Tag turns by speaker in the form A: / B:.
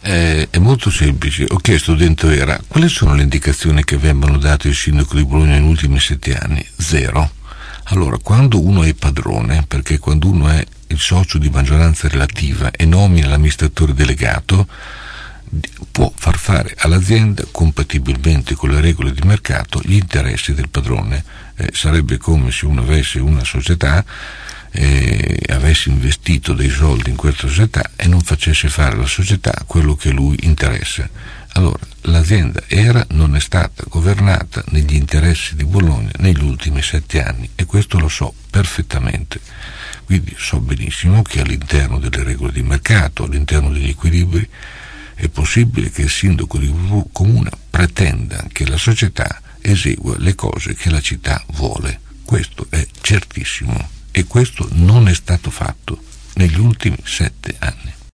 A: È molto semplice. Ho chiesto dentro era quali sono le indicazioni che vengono date al sindaco di Bologna negli ultimi 7 anni? Zero. Allora, quando uno è padrone, perché quando uno è il socio di maggioranza relativa e nomina l'amministratore delegato, può far fare all'azienda, compatibilmente con le regole di mercato, gli interessi del padrone. Sarebbe come se uno avesse una società, avesse investito dei soldi in questa società e non facesse fare alla società quello che a lui interessa. Allora, l'azienda non è stata governata negli interessi di Bologna negli ultimi 7 anni, e questo lo so perfettamente. Quindi so benissimo che all'interno delle regole di mercato, all'interno degli equilibri, è possibile che il sindaco di un comune pretenda che la società esegua le cose che la città vuole. Questo è certissimo, e questo non è stato fatto negli ultimi 7 anni.